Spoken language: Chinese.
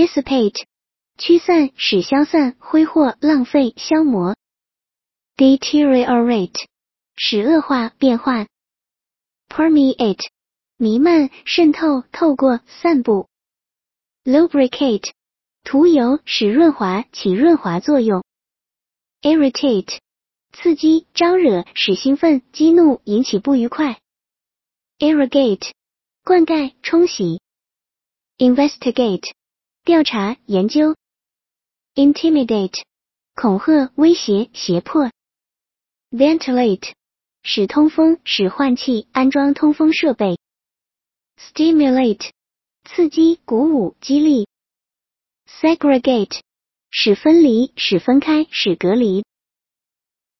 dissipate 驱散使消散挥霍浪费消磨。deteriorate 使恶化变化。permeate 弥漫渗透透过散布。lubricate 涂油使润滑起润滑作用。irritate 刺激招惹使兴奋激怒引起不愉快。irrigate 灌溉冲洗。investigate 调查研究。intimidate 恐吓威胁胁迫。ventilate 使通风使换气安装通风设备。stimulate 刺激鼓舞激励。segregate 使分离使分开使隔离。